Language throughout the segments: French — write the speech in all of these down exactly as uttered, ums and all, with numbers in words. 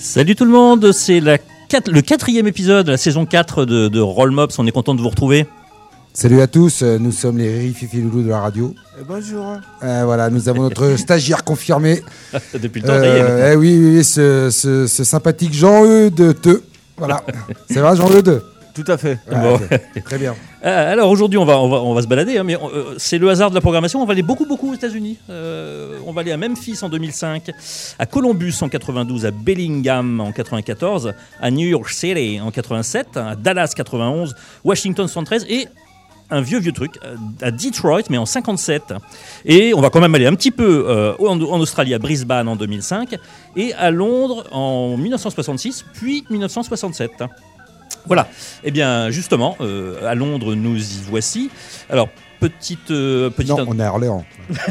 Salut tout le monde, c'est la quatre, le quatrième épisode de la saison quatre de, de Roll Mops. On est content de vous retrouver. Salut à tous, nous sommes les Riri Fifi Loulou de la radio. Et bonjour. Euh, voilà, nous avons notre stagiaire confirmé. Depuis le temps, euh, eh oui, oui, oui, ce, ce, ce sympathique Jean-Eudes Teux. Voilà, c'est vrai Jean-Eudes? Tout à fait. Ouais, bon. okay. Très bien. Euh, alors aujourd'hui, on va, on va, on va se balader, hein, mais on, euh, c'est le hasard de la programmation. On va aller beaucoup, beaucoup aux États-Unis. Euh, on va aller à Memphis en deux mille cinq, à Columbus en quatre-vingt-douze, à Bellingham en quatre-vingt-quatorze, à New York City en quatre-vingt-sept, à Dallas quatre-vingt-onze, Washington soixante-treize et un vieux, vieux truc, à Detroit, mais en cinquante-sept. Et on va quand même aller un petit peu euh, en, en Australie, à Brisbane en deux mille cinq, et à Londres en dix-neuf cent soixante-six, puis dix-neuf cent soixante-sept. Voilà. Eh bien, justement, euh, à Londres, nous y voici. Alors, petite... Euh, petite non, on est à Orléans.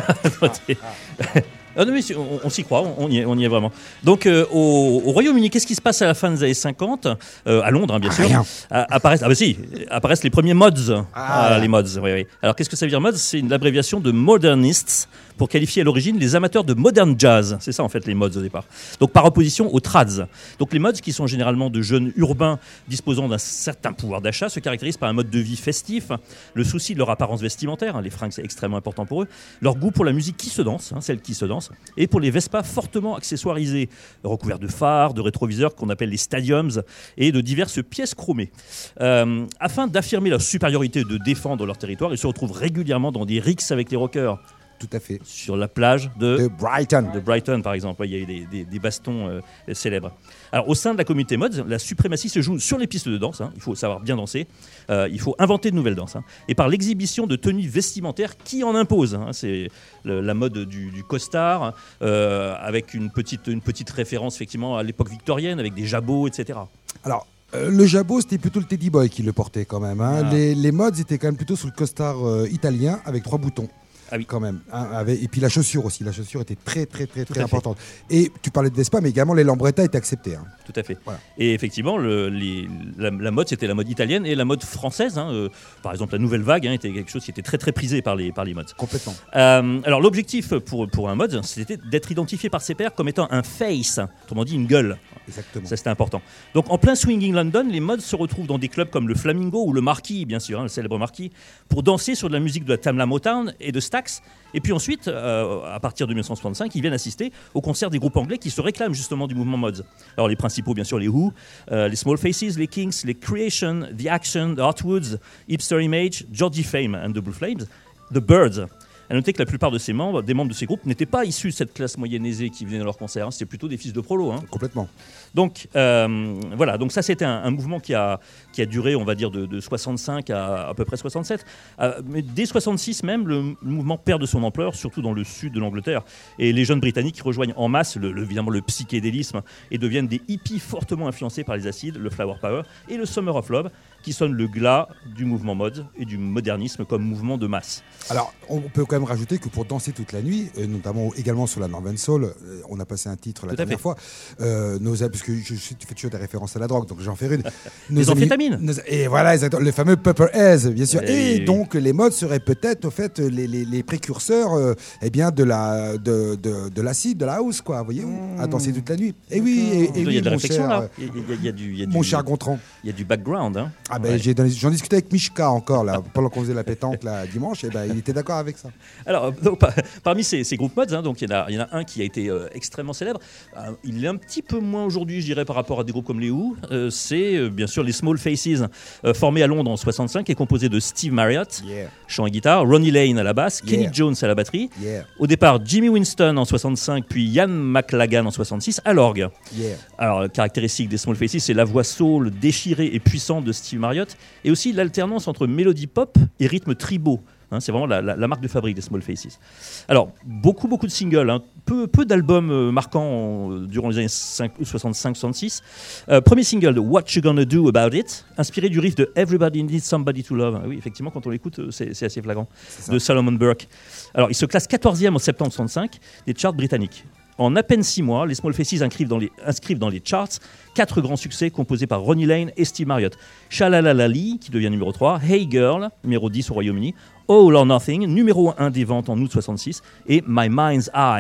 Ah non, mais on, on s'y croit, on y est, on y est vraiment. Donc, euh, au, au Royaume-Uni, qu'est-ce qui se passe à la fin des années cinquante euh, À Londres, hein, bien sûr. Rien. Euh, apparaissent, ah bah si, apparaissent les premiers mods. Ah, ah, les mods, oui, oui. Alors, qu'est-ce que ça veut dire mods? C'est une abréviation de modernists, pour qualifier à l'origine les amateurs de modern jazz. C'est ça, en fait, les mods au départ. Donc, par opposition aux trads. Donc, les mods, qui sont généralement de jeunes urbains disposant d'un certain pouvoir d'achat, se caractérisent par un mode de vie festif, le souci de leur apparence vestimentaire, hein, les fringues, c'est extrêmement important pour eux, leur goût pour la musique qui se danse, hein, celle qui se danse, et pour les Vespa fortement accessoirisés, recouverts de phares, de rétroviseurs qu'on appelle les stadiums, et de diverses pièces chromées. Euh, afin d'affirmer leur supériorité et de défendre leur territoire, ils se retrouvent régulièrement dans des rixes avec les rockers. Tout à fait. Sur la plage de, de Brighton. De Brighton, par exemple. Il y a eu des, des, des bastons euh, célèbres. Alors, au sein de la communauté mods, la suprématie se joue sur les pistes de danse. Hein. Il faut savoir bien danser. Euh, il faut inventer de nouvelles danses. Hein. Et par l'exhibition de tenues vestimentaires qui en imposent. Hein. C'est le, la mode du, du costard, euh, avec une petite, une petite référence, effectivement, à l'époque victorienne, avec des jabots, et cetera. Alors, euh, le jabot, c'était plutôt le Teddy Boy qui le portait, quand même. Hein. Ah. Les, les mods étaient quand même plutôt sous le costard euh, italien, avec trois boutons. Ah oui. Quand même. Hein, avec, et puis la chaussure aussi. La chaussure était très, très, très, très importante. Fait. Et tu parlais de Vespa, mais également les Lambretta étaient acceptés. Hein. Tout à fait. Voilà. Et effectivement, le, les, la, la mode, c'était la mode italienne et la mode française. Hein, euh, par exemple, la nouvelle vague hein, était quelque chose qui était très, très prisé par les, par les mods. Complètement. Euh, alors, l'objectif pour, pour un mod, c'était d'être identifié par ses pairs comme étant un face, autrement dit une gueule. Exactement. Ça, c'était important. Donc, en plein swinging London, les mods se retrouvent dans des clubs comme le Flamingo ou le Marquis, bien sûr, hein, le célèbre Marquis, pour danser sur de la musique de la Tamla Motown et de Stax. Et puis ensuite, euh, à partir de dix-neuf cent soixante-cinq, ils viennent assister au concert des groupes anglais qui se réclament justement du mouvement mods. Alors les principaux, bien sûr, les Who, euh, les Small Faces, les Kinks, les Creation, The Action, The Hotwoods, Hipster Image, Georgie Fame and the Blue Flames, The Birds. À noter que la plupart de ces membres, des membres de ces groupes, n'étaient pas issus de cette classe moyenne aisée qui venait dans leur concert. Hein. C'était plutôt des fils de prolos. Hein. Complètement. Donc euh, voilà. Donc ça, c'était un, un mouvement qui a qui a duré, on va dire, de, de soixante-cinq à à peu près soixante-sept. Euh, mais dès soixante-six même, le, le mouvement perd de son ampleur, surtout dans le sud de l'Angleterre. Et les jeunes Britanniques rejoignent en masse, le, le, évidemment, le psychédélisme et deviennent des hippies fortement influencés par les acides, le flower power et le summer of love, qui sonne le glas du mouvement mod et du modernisme comme mouvement de masse. Alors, on peut quand même rajouter que pour danser toute la nuit, euh, notamment également sur la Northern Soul, euh, on a passé un titre la Tout dernière fois, euh, nos, parce que je, je, tu fais toujours des références à la drogue, donc j'en fais une. Les amphétamines. Nos, et voilà, exactement, le fameux Pepper Haze, bien sûr. Et, et oui, donc, oui. les mods seraient peut-être, au fait, les, les, les précurseurs euh, eh bien, de, la, de, de, de l'acide, de la house, quoi, voyez-vous, mmh. à danser toute la nuit. Et oui, et, et il oui, y a de la mon réflexion, cher, là. Il y a, il y a du, il y a mon du, cher Gontran. Il y a du background. Hein. Ah ben, ouais. j'ai donné, j'en discutais avec Mishka encore, là, pendant qu'on faisait la pétanque là, dimanche, et ben, il était d'accord avec ça. Alors, donc, par, parmi ces, ces groupes mods, hein, donc il y, y en a un qui a été euh, extrêmement célèbre. Euh, il est un petit peu moins aujourd'hui, je dirais, par rapport à des groupes comme les Who. Euh, c'est euh, bien sûr les Small Faces, euh, formés à Londres en soixante-cinq, et composés de Steve Marriott, yeah. chant et guitare, Ronnie Lane à la basse, yeah. Kenny Jones à la batterie. Yeah. Au départ, Jimmy Winston en soixante-cinq, puis Ian McLagan en soixante-six à l'orgue. Yeah. Alors, caractéristique des Small Faces, c'est la voix soul déchirée et puissante de Steve Marriott, et aussi l'alternance entre mélodie pop et rythme tribaux. Hein, c'est vraiment la, la, la marque de fabrique des Small Faces. Alors, beaucoup, beaucoup de singles, hein, peu, peu d'albums euh, marquants euh, durant les années soixante-cinq soixante-six. Euh, premier single de What You Gonna Do About It, inspiré du riff de Everybody Needs Somebody to Love. Oui, effectivement, quand on l'écoute, c'est, c'est assez flagrant, c'est de Solomon Burke. Alors, il se classe quatorzième en septembre soixante-cinq des charts britanniques. En à peine six mois, les Small Faces inscrivent dans les, inscrivent dans les charts quatre grands succès composés par Ronnie Lane et Steve Marriott. Shalalalali, qui devient numéro trois, Hey Girl, numéro dix au Royaume-Uni, All or Nothing, numéro un des ventes en août soixante-six, et My Mind's Eye,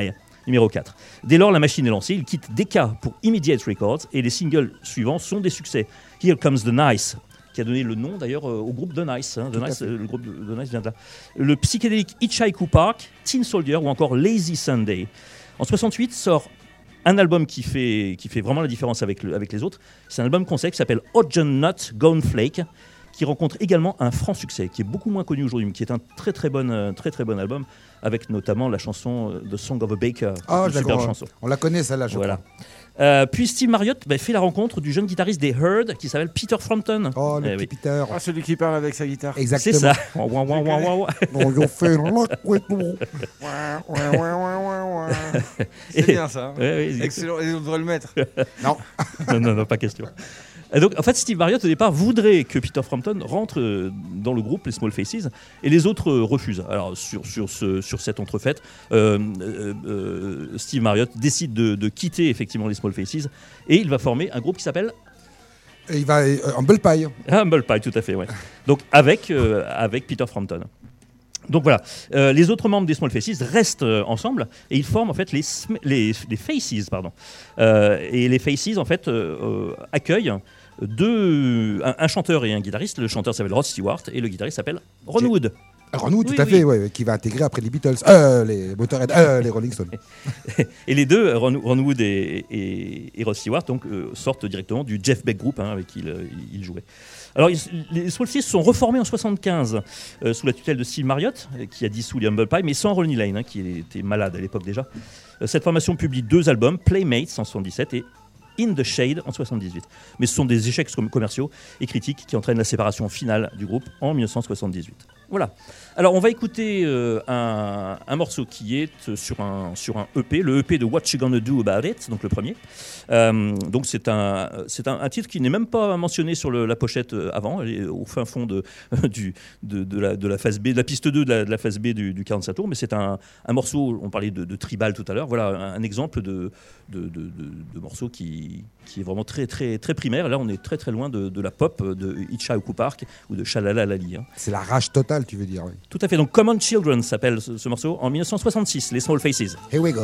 numéro quatre. Dès lors, la machine est lancée, il quitte Decca pour Immediate Records et les singles suivants sont des succès. Here Comes the Nice, qui a donné le nom d'ailleurs au groupe The Nice. Hein. The Nice le groupe de The Nice vient de là. Le psychédélique Hitchhiker Park, Tin Soldier ou encore Lazy Sunday. En soixante-huit sort un album qui fait, qui fait vraiment la différence avec, le, avec les autres. C'est un album concept qui s'appelle Hot John Nut Gone Flake, qui rencontre également un franc succès, qui est beaucoup moins connu aujourd'hui, mais qui est un très très bon, très, très bon album, avec notamment la chanson The Song of a Baker, oh, une superbe chanson. On la connaît celle-là, je voilà. crois. Euh, puis Steve Marriott bah, fait la rencontre du jeune guitariste des Herd qui s'appelle Peter Frampton. Oh, le eh, petit oui. Peter. Ah, celui qui parle avec sa guitare. Exactement. C'est ça. C'est bien ça. Hein. Ouais, oui, excellent. Et on devrait le mettre. Non. non, non, non, pas question. Et donc, en fait, Steve Marriott, au départ, voudrait que Peter Frampton rentre dans le groupe, les Small Faces, et les autres refusent. Alors, sur, sur, ce, sur cette entrefaite, euh, euh, Steve Marriott décide de, de quitter effectivement les Small Faces, et il va former un groupe qui s'appelle... Et il va... Euh, Humble Pie. Humble Pie, tout à fait, ouais. Donc, avec, euh, avec Peter Frampton. Donc voilà, euh, les autres membres des Small Faces restent euh, ensemble et ils forment en fait les, les, les Faces, pardon. Euh, et les Faces en fait euh, euh, accueillent deux, un, un chanteur et un guitariste. Le chanteur s'appelle Rod Stewart et le guitariste s'appelle Ron Wood. Ron Wood, tout oui, à fait, oui. ouais, qui va intégrer après les Beatles, euh, les Motorhead, euh, les Rolling Stones. Et les deux, Ron, Ron Wood et, et, et Rod Stewart, donc, euh, sortent directement du Jeff Beck Group hein, avec qui il, il jouait. Alors, ils, les Small Faces sont reformés en soixante-quinze euh, sous la tutelle de Steve Marriott, qui a dissous les Humble Pie, mais sans Ronnie Lane, hein, qui était malade à l'époque déjà. Euh, cette formation publie deux albums, Playmates en soixante-dix-sept et In the Shade en soixante-dix-huit. Mais ce sont des échecs commerciaux et critiques qui entraînent la séparation finale du groupe en dix-neuf cent soixante-dix-huit. Voilà. Alors on va écouter euh, un, un morceau qui est sur un, sur un E P, le E P de What You Gonna Do About It, donc le premier. Euh, donc c'est un, c'est un, un titre qui n'est même pas mentionné sur le, la pochette avant, elle est au fin fond de, du, de, de, la, de la phase B, de la piste deux de la, de la phase B du, du quarante-cinq tours, mais c'est un, un morceau, on parlait de, de tribal tout à l'heure, voilà un, un exemple de, de, de, de, de morceau qui, qui est vraiment très, très, très primaire. Là on est très très loin de, de la pop de Hitchhiker Park ou de Shalala Lali. Hein. C'est la rage totale, tu veux dire, oui. Tout à fait. Donc Common Children s'appelle ce, ce morceau en dix-neuf cent soixante-six, les Small Faces. Here we go.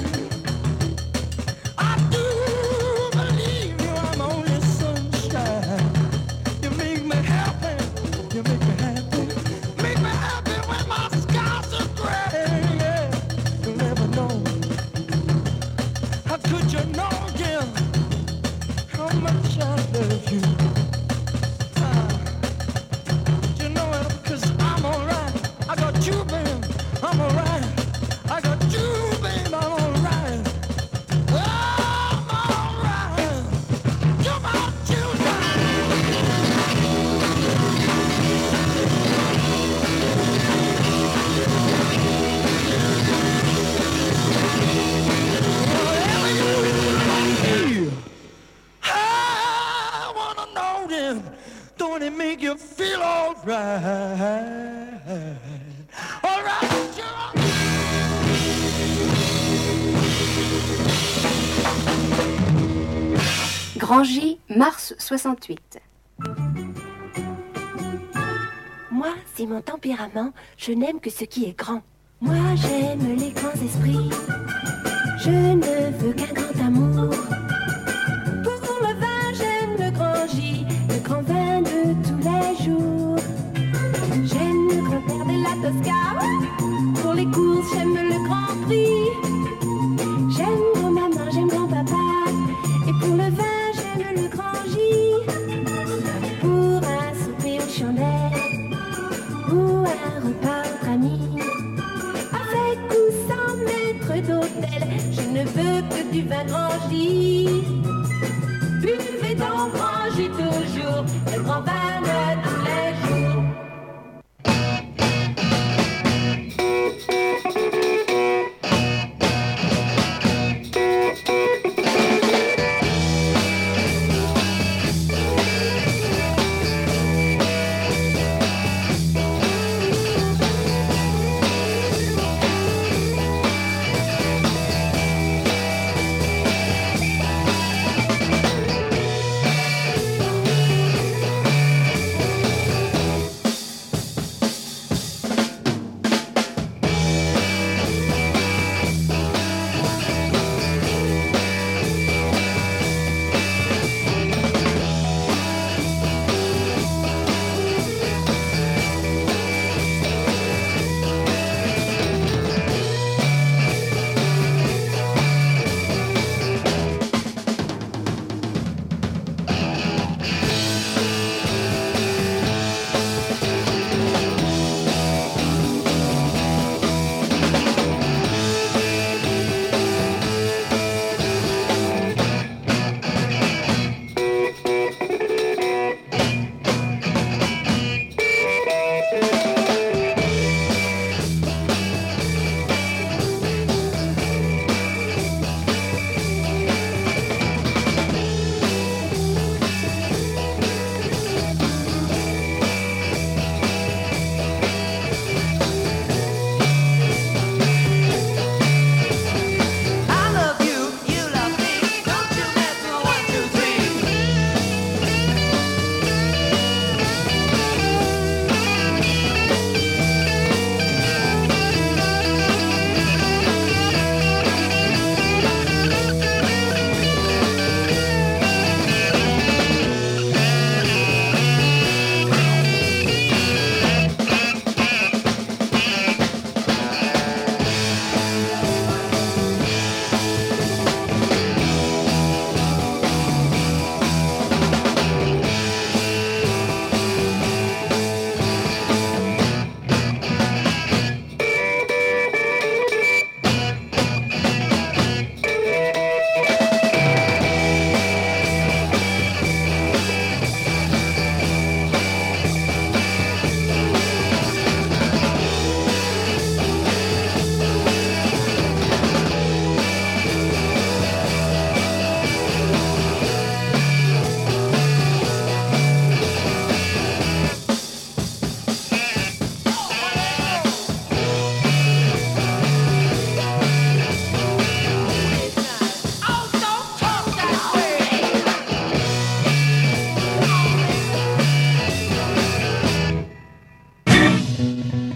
Sunshine. Grangy, mars soixante-huit. Moi, c'est mon tempérament, je n'aime que ce qui est grand. Moi, j'aime les grands esprits, je ne veux qu'un grand amour. Pour le vin, j'aime le Grangy, le grand vin de tous les jours. J'aime le grand-père de la Tosca, pour les courses, j'aime le Grand Prix. J'aime grand-maman, j'aime grand-papa, et pour le vin, j'aime le Grangy. Pour un souper aux chandelles, ou un repas entre amis, avec ou sans maître d'hôtel, je ne veux que du vin Grangy. Buvez donc Grangy toujours, le grand vin de tous les jours.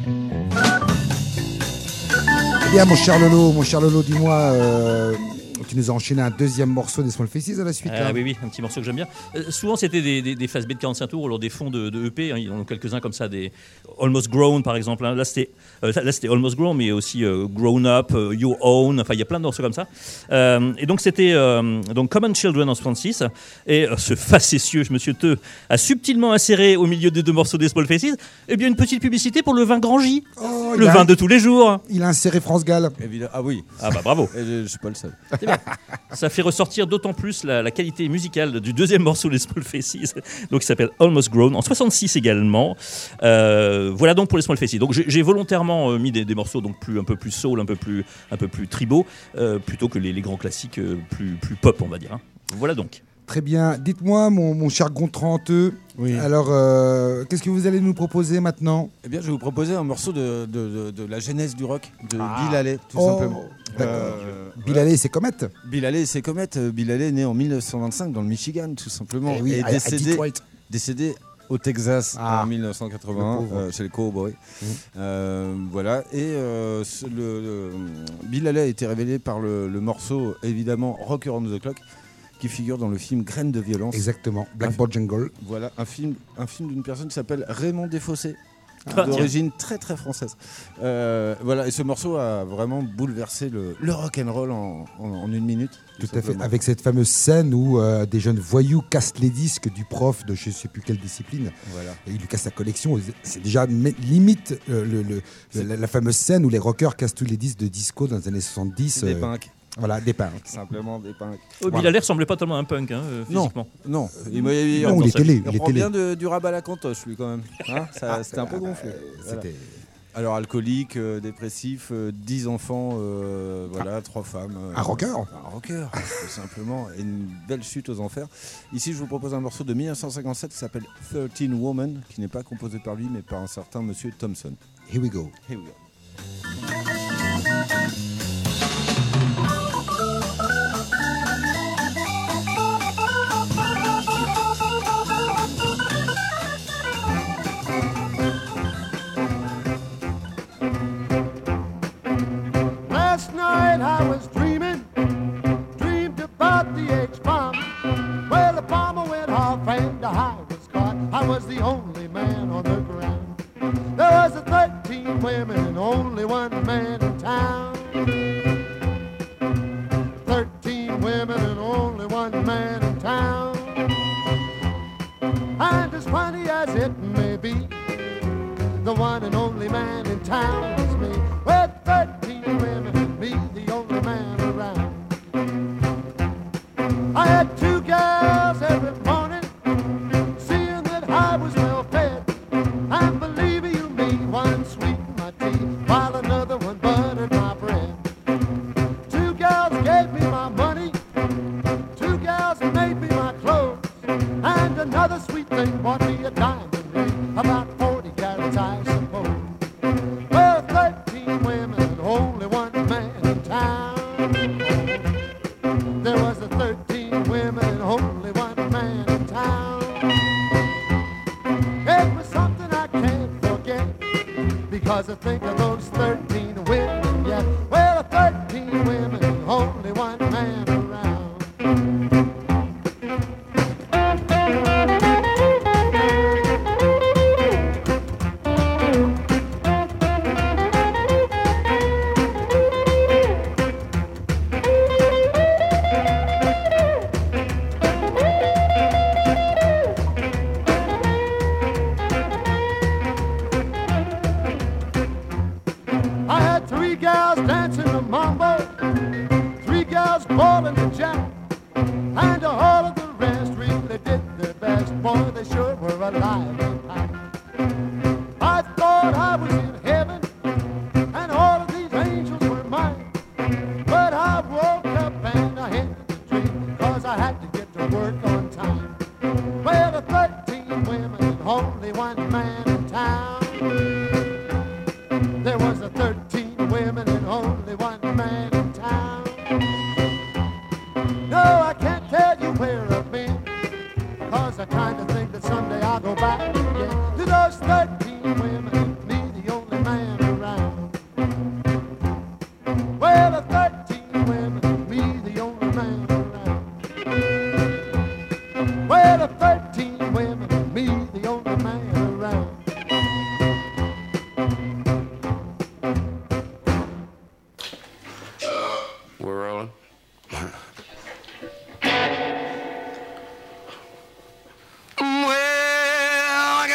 Bien, mon cher Lolo, mon cher Lolo, dis-moi, euh, qui nous a enchaîné un deuxième morceau des Small Faces à la suite. Ah là. oui, oui, un petit morceau que j'aime bien. Euh, souvent, c'était des, des, des phases B de quarante-cinq tours ou alors des fonds de, de E P. Hein, ils en ont quelques-uns comme ça, des Almost Grown par exemple. Hein. Là, c'était, euh, là, c'était Almost Grown, mais aussi euh, Grown Up, euh, Your Own. Enfin, il y a plein de morceaux comme ça. Euh, et donc, c'était euh, donc Common Children en soixante-six. Et euh, ce facétieux Monsieur Teux a subtilement inséré au milieu des deux morceaux des Small Faces, eh bien, une petite publicité pour le vin Grand J. Oh, le vin a... de tous les jours. Il a inséré France Gall. Évidemment. Ah oui. Ah bah bravo. Et je, je suis pas le seul. Ça fait ressortir d'autant plus la, la qualité musicale du deuxième morceau des Small Faces, donc qui s'appelle Almost Grown, en soixante-six également. Euh, voilà donc pour les Small Faces. Donc j'ai, j'ai volontairement euh, mis des, des morceaux donc plus, un peu plus soul, un peu plus, un peu plus tribaux, euh, plutôt que les, les grands classiques euh, plus, plus pop, on va dire. Hein. Voilà donc. Très bien. Dites-moi, mon, mon cher Gontran, oui. Alors, euh, qu'est-ce que vous allez nous proposer maintenant ? Eh bien, je vais vous proposer un morceau de, de, de, de la genèse du rock, de ah. Bill Haley, tout oh. simplement. D'accord. Euh, Bill Haley et ses comètes. Bill Haley et ses comètes. Bill Haley, né en dix-neuf cent vingt-cinq dans le Michigan, tout simplement. Et, oui, et à, décédé, à décédé au Texas ah. en dix-neuf cent quatre-vingt-un, euh, chez les Cowboys. Mmh. Euh, voilà. Et euh, le, le, Bill Haley a été révélé par le, le morceau, évidemment, Rocker on the Clock, qui figure dans le film Graines de violence. Exactement, Blackboard Jungle. Voilà, un film, un film d'une personne qui s'appelle Raymond Desfossés, ah, d'origine très très française. Euh, voilà, et ce morceau a vraiment bouleversé le, le rock'n'roll en, en, en une minute. Tout, tout à fait, avec cette fameuse scène où euh, des jeunes voyous cassent les disques du prof de je ne sais plus quelle discipline. Voilà. Et ils lui cassent sa collection. C'est déjà limite euh, le, le, le, la, la fameuse scène où les rockers cassent tous les disques de disco dans les années soixante-dix. Des euh, punks. Voilà, des punks. Simplement des punks. Oh, Bill Haley ressemblait pas tellement à un punk, hein, euh, physiquement. Non, non. Il, il, il, non, il est télé. Il, il prend bien de, du rabat à la cantoche, lui, quand même. Hein, ça, ah, c'était un peu gonflé. Euh, voilà. C'était... Alors, alcoolique, euh, dépressif, euh, dix enfants, euh, voilà, ah. trois femmes. Euh, un rocker. Un rocker, tout simplement. Et une belle chute aux enfers. Ici, je vous propose un morceau de dix-neuf cent cinquante-sept qui s'appelle thirteen Woman, qui n'est pas composé par lui, mais par un certain monsieur Thompson. Here we go. Here we go. I was dreaming, dreamed about the H-bomb. Well, the bomber went off and I was caught. I was the only man on the ground. There was a thirteen women and only one man in town. Thirteen women and only one man in town. And as funny as it may be, the one and only man in town is me. With thirteen women and me, the only man around. I had two gals every morning, seeing that I was well fed. And believe you me, one sweetened my tea, while another one buttered my bread. Two gals gave me my money, two gals made me my clothes, and another sweet thing bought me a diamond ring, about forty carats I suppose. Well, thirteen women and only one man in town. There was a thirteen women and only one man in town. It was something I can't forget, because I think of those thirteen women yet. Well, thirteen women and only one man around. Dancing the mambo, three gals ballin' the jack, and all of the rest really did their best. Boy, they sure were alive and packed. I thought I was in heaven, and all of these angels were mine. But I woke up and I had to dream, cause I had to get to work on time. Well, the thirteen women and only one man in town. There was a thirteen women and only one man in town. No, I can't tell you where I've been, cause I kinda think that someday I'll go back again to those thirteen women and me, the only man around. Well, the thirteen women and me, the only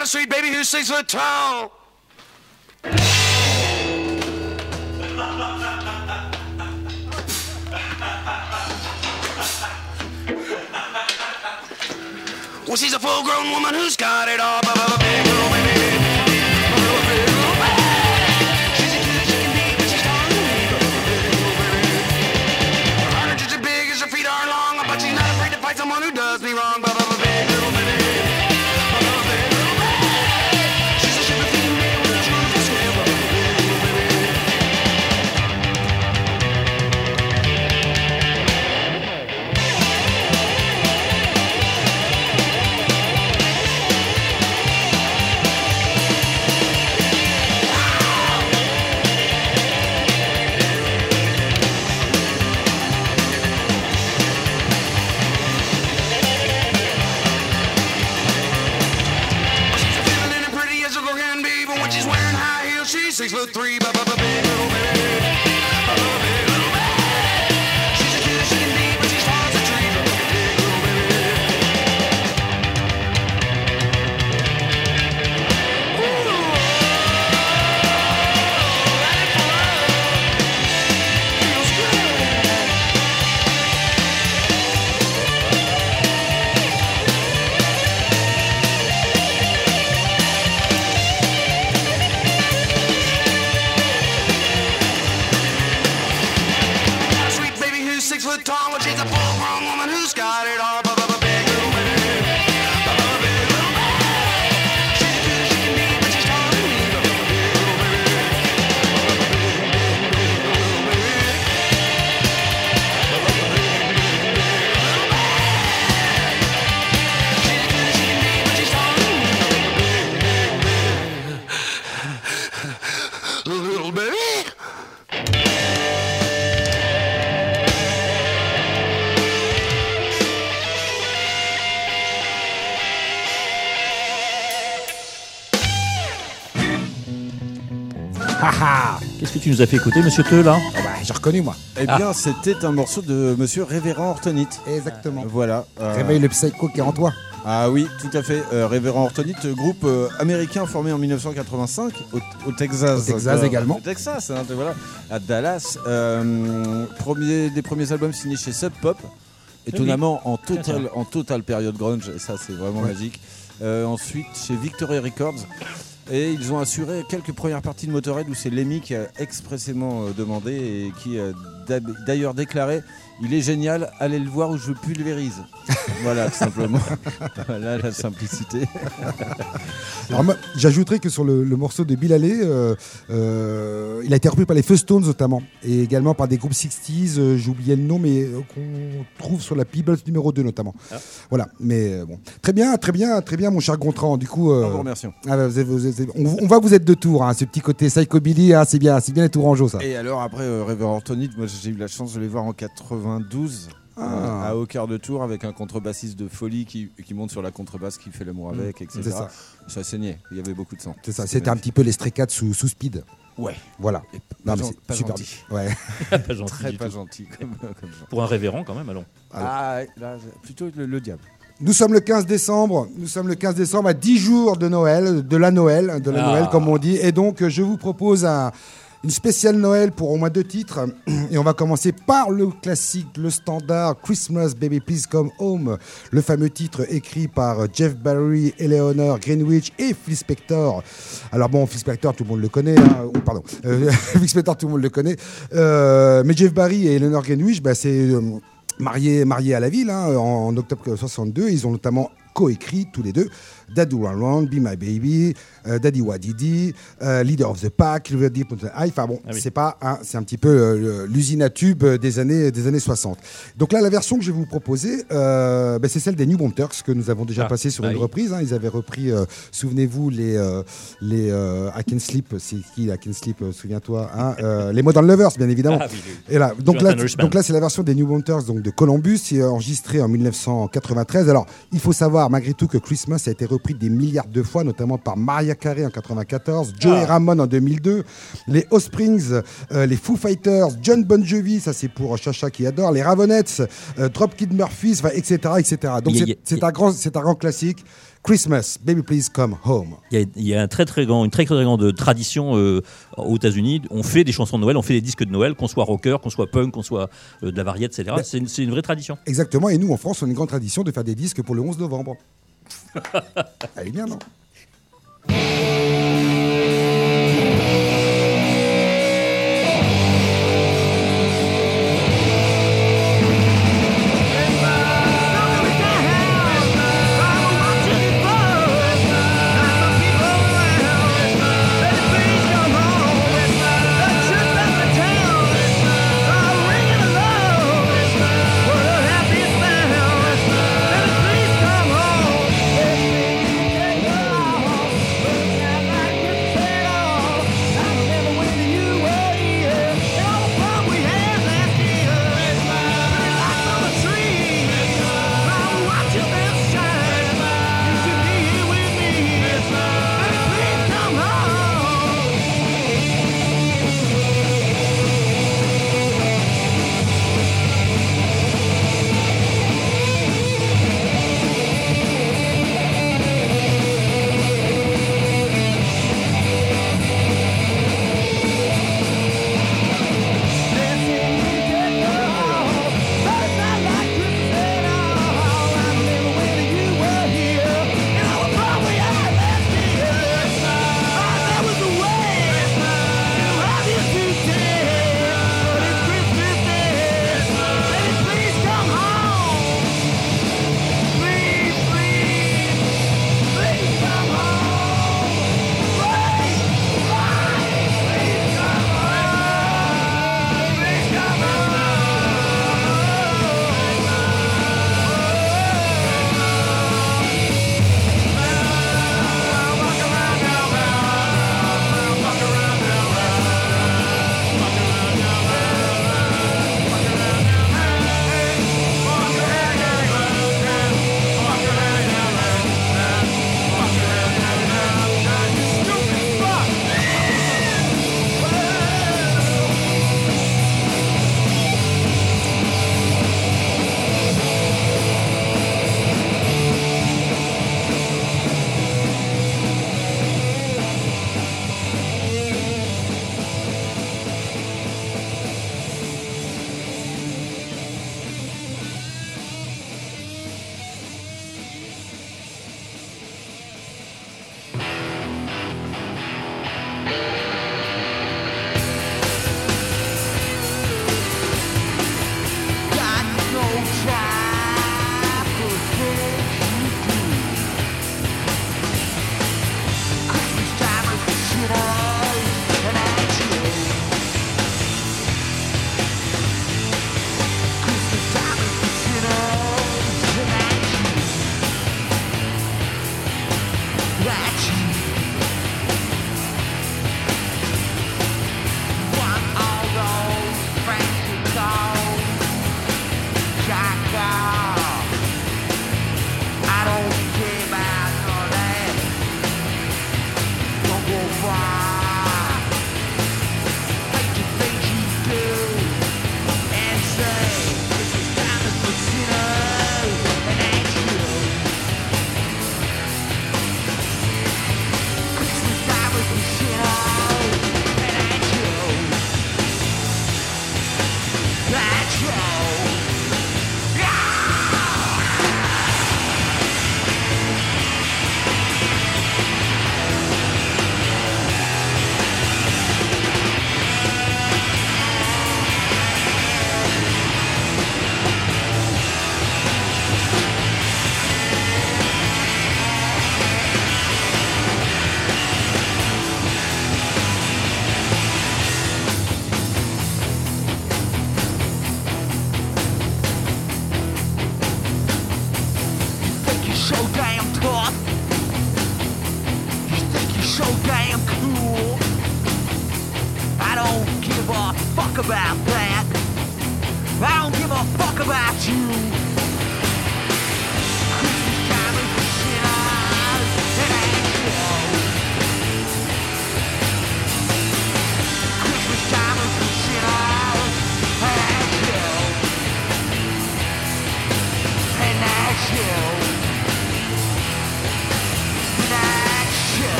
got a sweet baby who's six foot tall. Well, she's a full-grown woman who's got it all. Big little baby. She's as cute as she can be, but she's taller than me. Her arms are just as big as her feet are long, but she's not afraid to fight someone who does me wrong. Big little baby. She's a ship feeding me with a truth to swim. Six foot three, ba ba ba big little baby, ba ba big little baby. She's as cute as she can be, but she's tall as a tree, ba ba big little baby. Ooh, that feels good. Six foot tall, and she's a full-grown woman who's got it all. Ba ba ba big little baby, ba ba big little baby. She's as cute as she can be, but she's taller than me. Ba ba big little baby, ba ba big little baby, ba ba big little baby. She's as cute as she can be, but she's taller than me. Ba ba big little baby. Qu'est-ce que tu nous as fait écouter, monsieur Teux, là? Oh bah, j'ai reconnu, moi. Eh bien, ah. c'était un morceau de monsieur Révérend Ortonite. Exactement. Voilà. Euh... Réveille le psycho qui est en toi. Ah oui, tout à fait. Euh, Révérend Ortonite, groupe euh, américain formé en dix-neuf cent quatre-vingt-cinq au, au Texas. Au Texas euh, également. Au Texas, hein, voilà, à Dallas. Euh, premier, des premiers albums signés chez Sub Pop. Étonnamment, oui. en, total, en total période grunge. Et ça, c'est vraiment ouais. magique. Euh, ensuite, chez Victory Records. Et ils ont assuré quelques premières parties de Motorhead où c'est Lemmy qui a expressément euh, demandé et qui a d'ailleurs déclaré « Il est génial, allez le voir où je le pulvérise ». Voilà, tout simplement. Voilà la simplicité. Alors, moi, j'ajouterais que sur le, le morceau de Bill Haley, euh, euh, il a été repris par les Fuzz-Tones notamment, et également par des groupes soixante, euh, j'ai oublié le nom, mais euh, qu'on trouve sur la Peebles numéro deux notamment. Ah. Voilà, mais euh, bon. Très bien, très bien, très bien, mon cher Gontran. Du coup, euh, non, vous remercions. Ah, vous êtes, vous êtes, on, on va vous être de tour, hein, ce petit côté psychobilly, hein, c'est bien, c'est bien les Tourangeaux, ça. Et alors après, euh, Révérend Ortonite, moi j'ai eu la chance de les voir en quatre-vingt-douze. Ah. Euh, à Au quart de tour avec un contrebassiste de folie qui, qui monte sur la contrebasse, qui fait l'amour avec, mmh. et cetera. C'est ça. Ça saignait, il y avait beaucoup de sang. C'est ça, c'était, c'était un petit peu les Stray Cats sous, sous speed. Ouais. Voilà. Et pas, non, mais c'est pas super gentil. Ouais. Pas gentil. Très pas gentil. Comme, comme Pour un révérend quand même, allons. Ah, là, plutôt le, le diable. Nous sommes le quinze décembre, nous sommes le quinze décembre à dix jours de Noël, de la Noël, de la ah. Noël comme on dit. Et donc je vous propose un... une spéciale Noël pour au moins deux titres. Et on va commencer par le classique, le standard Christmas Baby Please Come Home, le fameux titre écrit par Jeff Barry, Eleanor Greenwich et Phil Spector. Alors bon, Phil Spector, tout le monde le connaît. Hein. Oh, pardon, euh, Phil Spector, tout le monde le connaît. Euh, mais Jeff Barry et Eleanor Greenwich, bah, c'est euh, mariés, mariés à la ville hein, en, en octobre soixante-deux. Ils ont notamment coécrit tous les deux Daddy Run Run, Be My Baby, euh, Daddy Wadidi, euh, Leader of the Pack, River Deep, enfin bon, ah oui. c'est pas, hein, c'est un petit peu euh, l'usine à tubes des années des années soixante. Donc là, la version que je vais vous proposer, euh, ben, c'est celle des New Bomb Turks que nous avons déjà ah, passée sur bah une oui. reprise. Hein, ils avaient repris, euh, souvenez-vous, les euh, les euh, I Can Sleep, c'est qui I Can Sleep, euh, souviens-toi, hein, euh, les Modern Lovers, bien évidemment. Ah, oui, oui. Et là, donc là, donc là, c'est la version des New Bomb Turks, donc de Columbus, enregistrée en dix-neuf cent quatre-vingt-treize. Alors, il faut savoir malgré tout que Christmas a été repris des milliards de fois, notamment par Mariah Carey en quatre-vingt-quatorze, Joey ah. Ramone en deux mille deux, les Offsprings, euh, les Foo Fighters, John Bon Jovi, ça c'est pour Chacha qui adore, les Ravenettes, euh, Dropkick Murphys, et cetera, et cetera. Donc yeah, c'est, yeah, c'est, yeah. Un grand, c'est un grand classique. Christmas, Baby Please Come Home. Il y a, il y a un très, très grand, une très très grande tradition euh, aux États-Unis. On fait des chansons de Noël, on fait des disques de Noël, qu'on soit rocker, qu'on soit punk, qu'on soit euh, de la variété, et cetera. Ben, c'est, une, c'est une vraie tradition. Exactement, et nous en France, on a une grande tradition de faire des disques pour le onze novembre. Elle est bien, non?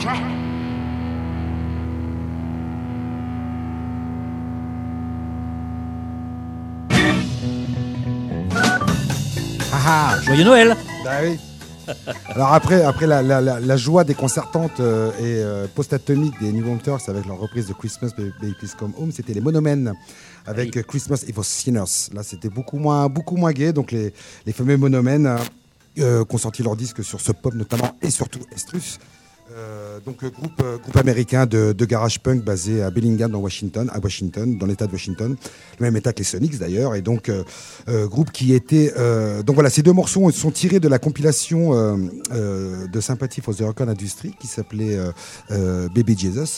track. Ah, Joyeux Noël. bah oui. Alors après, après la, la, la, la joie déconcertante euh, et euh, post-atomique des New Hunters avec leur reprise de Christmas Baby Please Come Home, c'était les Monomen avec Oui. euh, Christmas Evil Sinners. Là, c'était beaucoup moins, beaucoup moins gai. Donc les, les fameux Monomen euh, euh, qui ont sorti leur disque sur Sub Pop notamment et surtout Estrus. Euh, donc euh, groupe, euh, groupe américain de, de garage punk basé à Bellingham dans Washington, à Washington, dans l'État de Washington, le même État que les Sonics d'ailleurs, et donc euh, euh, groupe qui était euh, donc voilà, ces deux morceaux sont tirés de la compilation euh, euh, de Sympathy for the Rock Industry qui s'appelait euh, euh, Baby Jesus.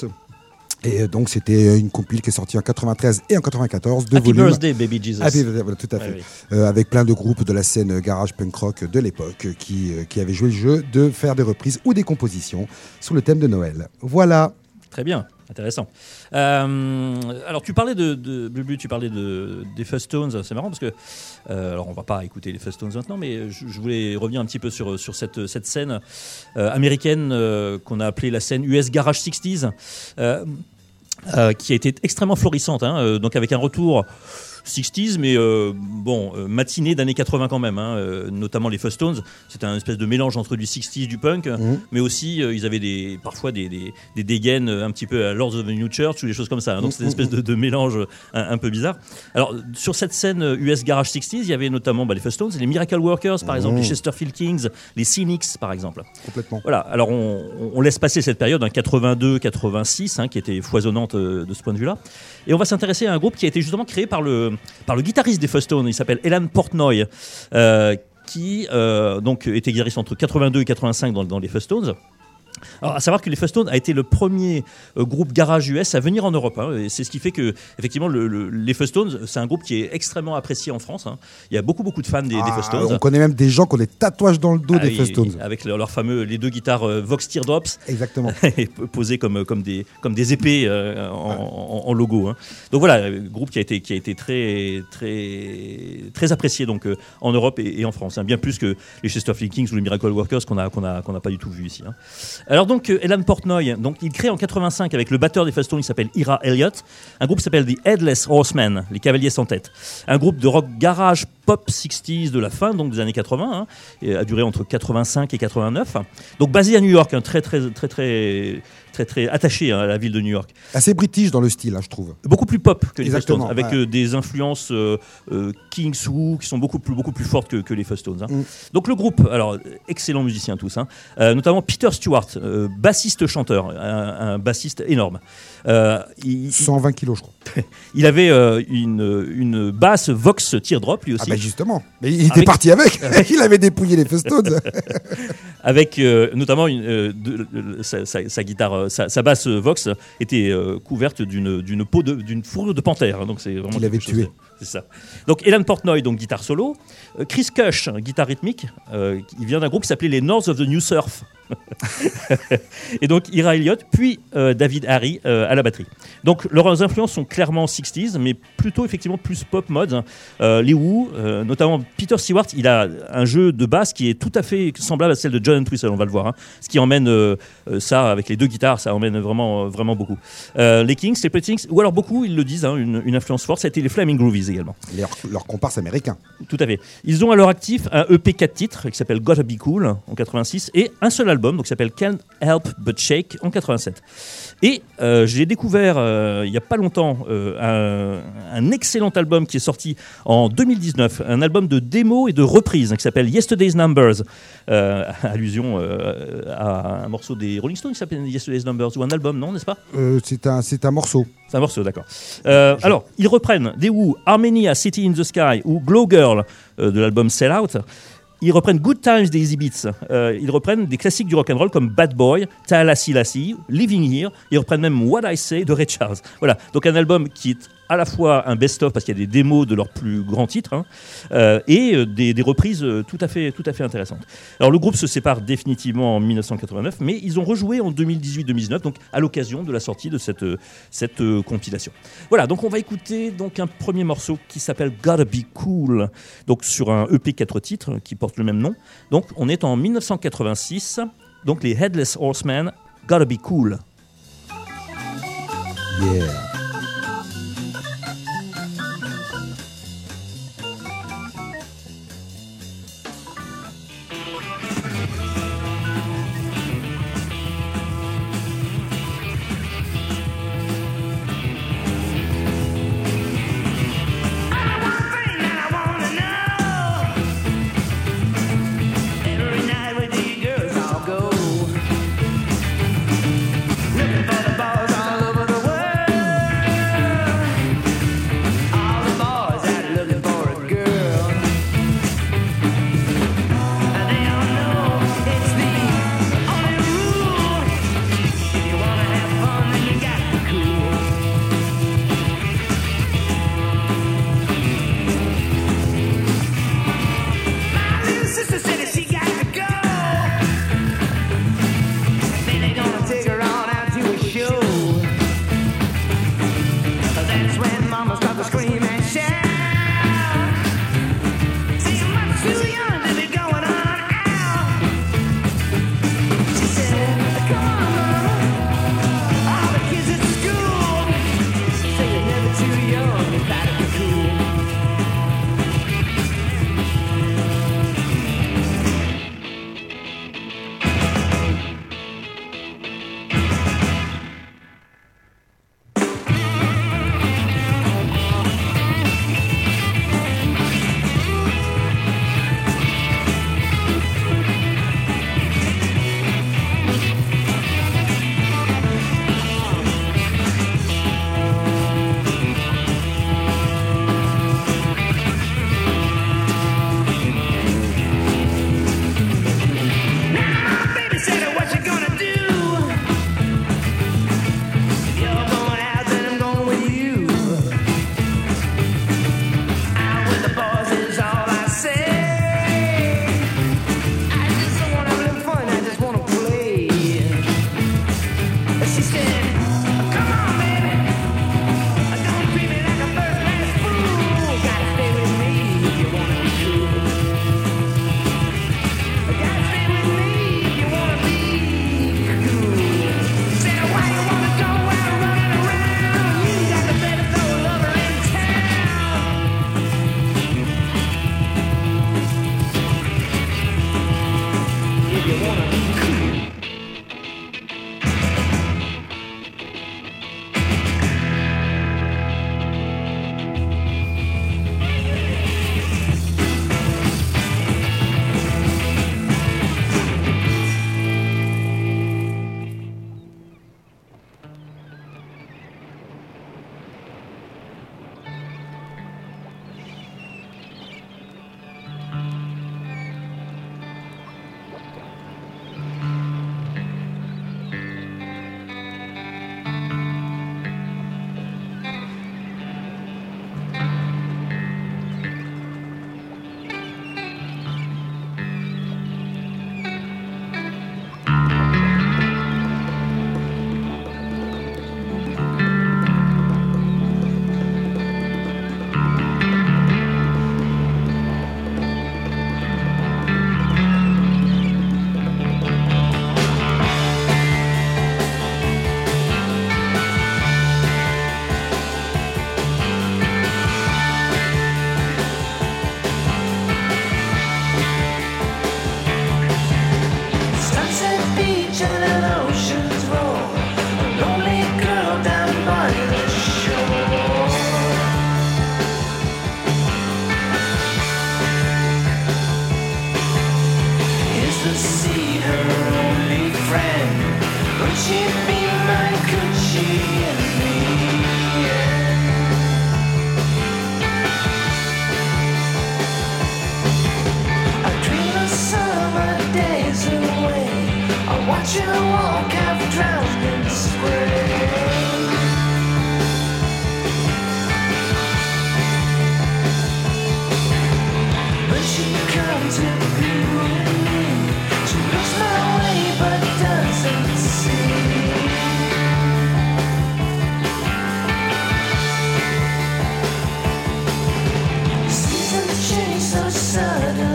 Et donc c'était une compile qui est sortie en quatre-vingt-treize et en quatre-vingt-quatorze, deux Happy volumes. birthday, Baby Jesus. Happy birthday, voilà, tout à fait. Ouais, oui. Euh, avec plein de groupes de la scène garage punk rock de l'époque qui, euh, qui avaient joué le jeu de faire des reprises ou des compositions sous le thème de Noël. Voilà. Très bien, intéressant. Euh, alors tu parlais de, de Bubu, tu parlais de des Fuzz-Tones, c'est marrant parce que euh, alors on va pas écouter les Fuzz-Tones maintenant, mais je, je voulais revenir un petit peu sur sur cette cette scène euh, américaine euh, qu'on a appelée la scène U S Garage sixties. Euh, Euh, qui a été extrêmement florissante, hein, euh, donc avec un retour sixties, mais euh, bon, euh, matinée d'années quatre-vingts quand même, hein, euh, notamment les Fuzz-Tones. C'était un espèce de mélange entre du sixties et du punk, mmh. mais aussi euh, ils avaient des, parfois des, des, des dégaines un petit peu à Lords of the New Church ou des choses comme ça. Hein, donc mmh. c'était une espèce de, de mélange un, un peu bizarre. Alors sur cette scène U S Garage sixties, il y avait notamment bah, les Fuzz-Tones, les Miracle Workers par mmh. exemple, les Chesterfield Kings, les Cynics par exemple. Complètement. Voilà. Alors on, on laisse passer cette période, hein, quatre-vingt-deux quatre-vingt-six, hein, qui était foisonnante euh, de ce point de vue-là, et on va s'intéresser à un groupe qui a été justement créé par le par le guitariste des Fuzz-Tones, il s'appelle Alan Portnoy, euh, qui euh, donc était guitariste entre quatre-vingt-deux et quatre-vingt-cinq dans, dans les Fuzz-Tones. Alors, à savoir que les Fuzz-Tones a été le premier euh, groupe garage U S à venir en Europe. Hein, et c'est ce qui fait que, effectivement, le, le, les Fuzz-Tones, c'est un groupe qui est extrêmement apprécié en France. Hein. Il y a beaucoup, beaucoup de fans des, ah, des Fuzz-Tones. On connaît même des gens qui ont des tatouages dans le dos ah, des Fuzz-Tones. Avec leurs leur fameux, les deux guitares euh, Vox Teardrops. Exactement. Posées comme, comme, des, comme des épées euh, en, ouais. en, en logo. Hein. Donc voilà, groupe qui a été, qui a été très, très, très apprécié donc, euh, en Europe et, et en France. Hein. Bien plus que les Chesterfield Kings ou les Miracle Workers qu'on n'a qu'on a, qu'on a pas du tout vu ici. Hein. Alors donc, Alan Portnoy, donc il crée en quatre-vingt-cinq avec le batteur des Fuzz-Tones, il s'appelle Ira Elliott, un groupe qui s'appelle The Headless Horsemen, les Cavaliers sans tête, un groupe de rock garage pop sixties de la fin donc des années quatre-vingts, hein, et a duré entre quatre-vingt-cinq et quatre-vingt-neuf, donc basé à New York, hein, très très très très très très attaché hein, à la ville de New York. Assez british dans le style, hein, je trouve. Beaucoup plus pop que les Fuzz-Tones, avec ouais. euh, des influences euh, euh, Kings Who qui sont beaucoup plus beaucoup plus fortes que, que les Fuzz-Tones. Hein. Mm. Donc le groupe, alors excellents musiciens tous, hein, euh, notamment Peter Stewart, euh, bassiste-chanteur, un, un bassiste énorme. Euh, il, cent vingt kilos, je crois. Il avait euh, une, une basse Vox Teardrop lui aussi. Ah bah justement, mais il était avec... parti avec. Il avait dépouillé les Fuzz-Tones. Avec euh, notamment une, euh, de, de, sa, sa, sa guitare, sa, sa basse Vox était euh, couverte d'une, d'une peau de, d'une fourrure de panthère. Donc c'est vraiment. Il l'avait tué. De, c'est ça. Donc Alan Portnoy, donc guitare solo. Euh, Chris Kush, guitare rythmique. Euh, il vient d'un groupe qui s'appelait les North of the New Surf. Et donc Ira Elliott, puis euh, David Harry euh, à la batterie. Donc leurs influences sont clairement sixties, mais plutôt effectivement plus pop mode. Euh, les Who, euh, notamment Peter Stewart, il a un jeu de basse qui est tout à fait semblable à celle de John Entwistle, on va le voir. Hein. Ce qui emmène euh, ça avec les deux guitares, ça emmène vraiment vraiment beaucoup. Euh, les Kings, les Pretty Kings, ou alors beaucoup, ils le disent, hein, une, une influence forte, ça a été les Flaming Groovies également. Leurs leur comparses américains. Tout à fait. Ils ont à leur actif un E P quatre titres qui s'appelle Gotta Be Cool en quatre-vingt-six et un seul album donc qui s'appelle Can't Help But Shake en quatre-vingt-sept. Et euh, j'ai découvert euh, il n'y a pas longtemps euh, un, un excellent album qui est sorti en deux mille dix-neuf, un album de démos et de reprises hein, qui s'appelle Yesterday's Numbers, euh, allusion euh, à un morceau des Rolling Stones qui s'appelle Yesterday's Numbers, ou un album, non, n'est-ce pas euh, c'est, un, c'est un morceau. C'est un morceau, d'accord. Euh, Je... Alors, ils reprennent des Who, Armenia, City in the Sky ou Glow Girl euh, de l'album Sell Out. Ils reprennent Good Times des Easy Beats. Euh, ils reprennent des classiques du rock'n'roll comme Bad Boy, Tallahassee Lassie, Living Here. Ils reprennent même What I Say de Ray Charles. Voilà, donc un album qui est à la fois un best-of parce qu'il y a des démos de leurs plus grands titres hein, euh, et euh, des, des reprises euh, tout à fait, tout à fait intéressantes. Alors le groupe se sépare définitivement en dix-neuf cent quatre-vingt-neuf, mais ils ont rejoué en deux mille dix-huit deux mille dix-neuf, donc à l'occasion de la sortie de cette, euh, cette euh, compilation. Voilà, donc on va écouter donc un premier morceau qui s'appelle Gotta Be Cool, donc sur un E P quatre titres qui porte le même nom. Donc on est en dix-neuf cent quatre-vingt-six, donc les Headless Horsemen, Gotta Be Cool. Yeah.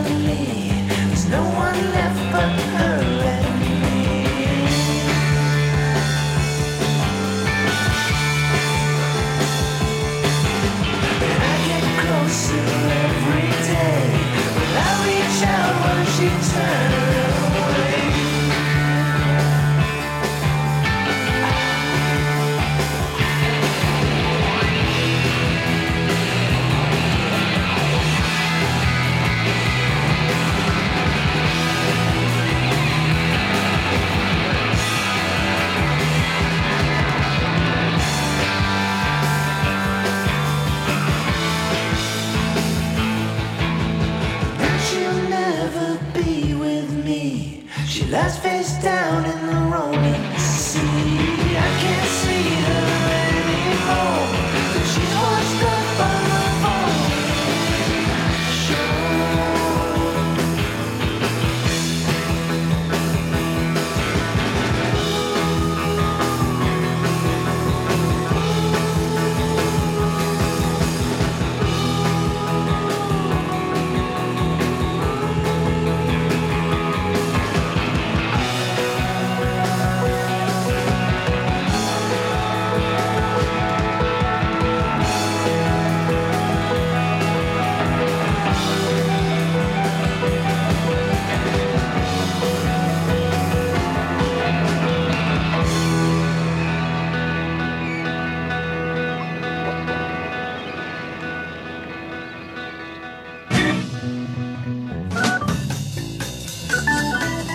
No one left but her and me.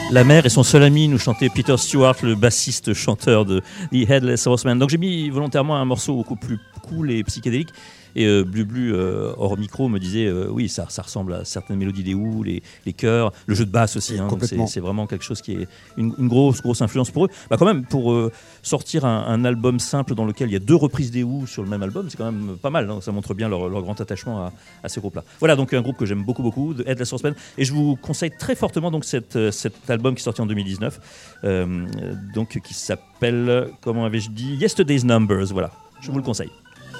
La mer et son seul ami, nous chantait Peter Stewart, le bassiste chanteur de The Headless Horseman. Donc j'ai mis volontairement un morceau beaucoup plus cool et psychédélique. Et euh, Blu Blu, euh, hors micro, me disait euh, oui, ça, ça ressemble à certaines mélodies des Who, les, les chœurs, le jeu de basse aussi. Hein, donc c'est, c'est vraiment quelque chose qui est une, une grosse, grosse influence pour eux. Bah, quand même, pour euh, sortir un, un album simple dans lequel il y a deux reprises des Who sur le même album, c'est quand même pas mal. Hein, ça montre bien leur, leur grand attachement à, à ces groupes-là. Voilà, donc un groupe que j'aime beaucoup, beaucoup, The Headless Horseman. Et je vous conseille très fortement donc, cette, cet album qui est sorti en deux mille dix-neuf, euh, donc, qui s'appelle, comment avais-je dit, Yesterday's Numbers. Voilà, je vous le conseille.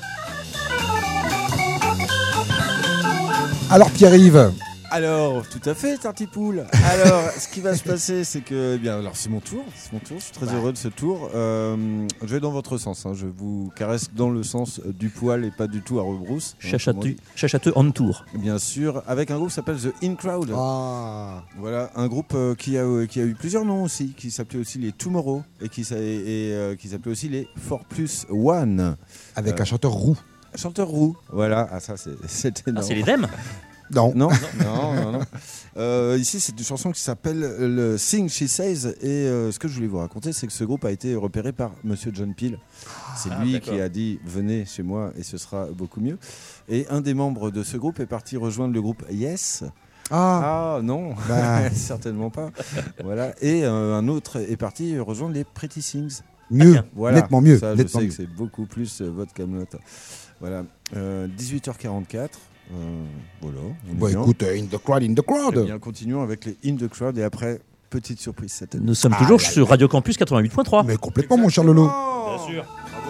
Alors Pierre-Yves. Alors, tout à fait, Tartipoule. Alors, ce qui va se passer, c'est que, eh bien, alors c'est mon tour, c'est mon tour. Je suis très heureux de ce tour. Euh, je vais dans votre sens. Hein, je vous caresse dans le sens du poil et pas du tout à rebrousse. Chachateux, chachateux en tour. Bien sûr, avec un groupe qui s'appelle The In Crowd. Ah. Voilà, un groupe euh, qui a euh, qui a eu plusieurs noms aussi, qui s'appelait aussi les Tomorrow et qui et, et euh, qui s'appelait aussi les four plus one. Avec euh, un chanteur roux. Un chanteur roux. Voilà, ah ça c'est c'est énorme. Ah, c'est les Dem. Non. Non, non, non, non. Euh, ici, c'est une chanson qui s'appelle le Sing She Says. Et euh, ce que je voulais vous raconter, c'est que ce groupe a été repéré par Monsieur John Peel. C'est Ah, lui d'accord. qui a dit venez chez moi et ce sera beaucoup mieux. Et un des membres de ce groupe est parti rejoindre le groupe Yes. Ah, Ah non, Bah. certainement pas. Voilà. Et euh, un autre est parti rejoindre les Pretty Things. mieux, Voilà. nettement mieux. Ça, je nettement sais mieux. que c'est beaucoup plus euh, votre Kaamelott. Voilà. Euh, dix-huit heures quarante-quatre. Euh, voilà. on est Bah bien. écoute, in the crowd, in the Eh crowd. bien, continuons avec les In the Crowd et après, petite surprise cette année. Nous sommes Ah, toujours là, sur Radio Campus quatre-vingt-huit point trois. Mais complètement, mon cher Lolo. Bien sûr.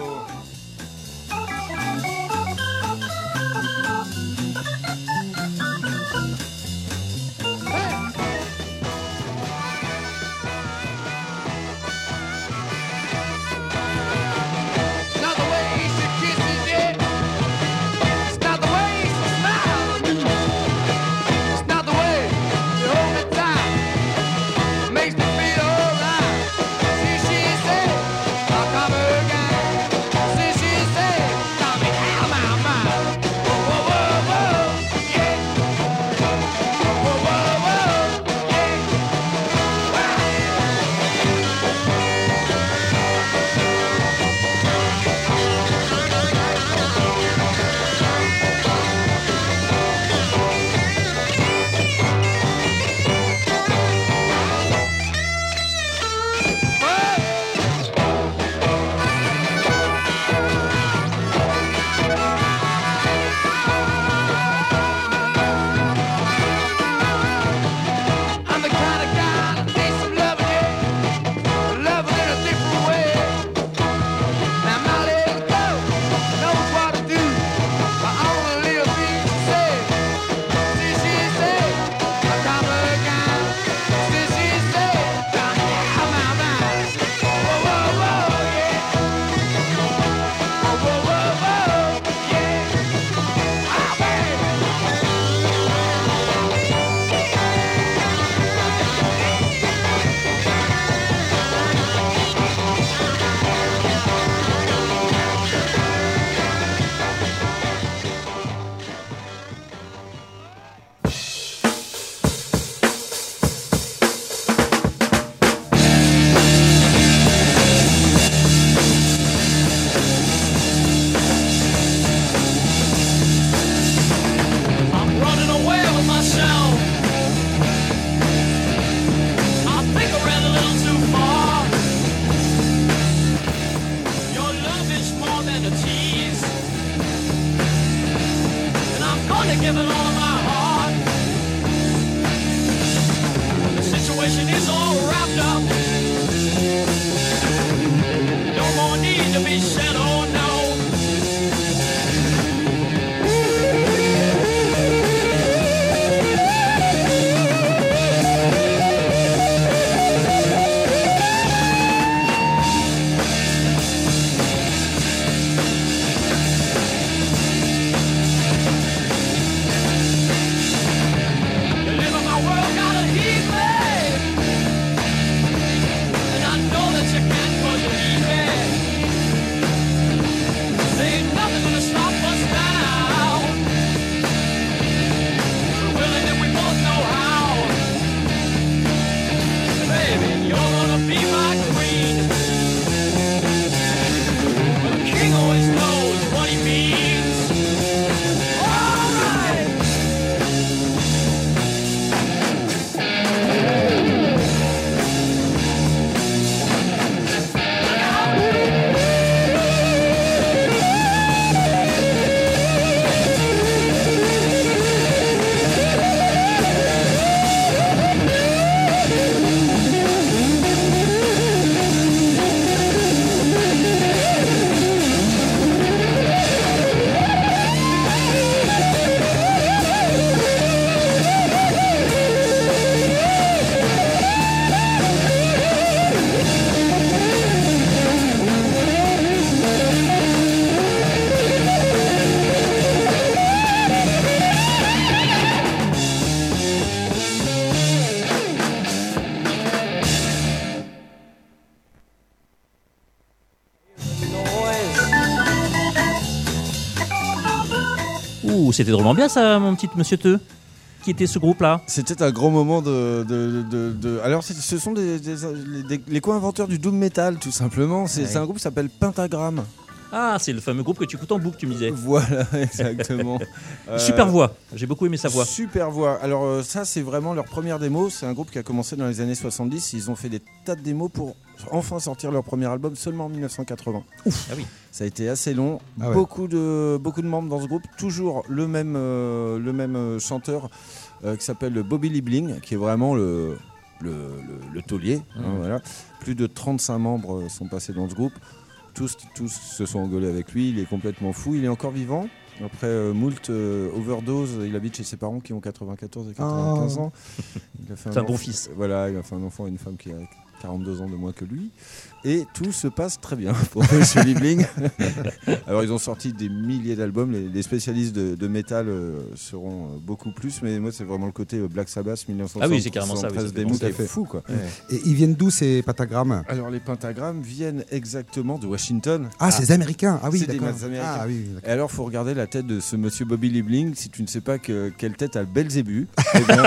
It's not the way she kisses you. It's not the way she smiles at me. It's not the way you hold me tight. Makes me feel alright. See, she said, I'll come again. See, she said, tell me how my mind. Whoa, whoa, whoa, whoa, yeah. Whoa, whoa, whoa, yeah. I'm the kind of guy that thinks of loving you, loving in a different way. Now my little girl knows what to do. I only little things she said. See, she said, I come again. See, she said, down here my mind. Whoa, whoa, whoa, yeah. Whoa, whoa, whoa, whoa, yeah. Ah, baby. I'm running away with myself. I think I ran a little too far. Your love is more than a tease, and I'm gonna give it all of my heart. The situation is all wrapped up. No more need to be said, oh no. Ouh, c'était drôlement bien ça, mon petit monsieur Teux. Qui était ce groupe-là? C'était un grand moment de. de, de, de... Alors, c'est, ce sont des, des, des, les co-inventeurs du doom metal, tout simplement. C'est, ouais. c'est un groupe qui s'appelle Pentagram. Ah, c'est le fameux groupe que tu écoutes en boucle, tu me disais. Voilà, exactement. euh, super voix, j'ai beaucoup aimé sa voix. Super voix. Alors euh, ça, c'est vraiment leur première démo. C'est un groupe qui a commencé dans les années soixante-dix. Ils ont fait des tas de démos pour enfin sortir leur premier album seulement en dix-neuf cent quatre-vingts. Ouf. Ah oui. Ça a été assez long. Ah ouais. Beaucoup de beaucoup de membres dans ce groupe. Toujours le même euh, le même euh, chanteur euh, qui s'appelle Bobby Liebling, qui est vraiment le le, le, le taulier. Mmh. Hein, voilà. Plus de trente-cinq membres sont passés dans ce groupe. Tous, tous se sont engueulés avec lui, il est complètement fou, il est encore vivant. Après euh, moult euh, overdose, il habite chez ses parents qui ont quatre-vingt-quatorze et quatre-vingt-quinze oh. ans. Il a fait un C'est un enfant, bon fils. Voilà, il a fait un enfant et une femme qui a quarante-deux ans de moins que lui. Et tout se passe très bien pour M. Liebling. Alors ils ont sorti des milliers d'albums, les, les spécialistes de, de métal euh, seront euh, beaucoup plus, mais moi c'est vraiment le côté euh, Black Sabbath mille neuf cent soixante-treize ah oui, c'est carrément ça, oui, démos qui est fou quoi. Ouais. Et ils viennent d'où ces pentagrammes? Alors les pentagrammes viennent exactement de Washington. Ah, ah c'est des Américains. Ah oui, c'est d'accord. des Américains. Ah, oui, et alors faut regarder la tête de ce monsieur Bobby Liebling. Si tu ne sais pas que, quelle tête a Belzébuth, eh bien,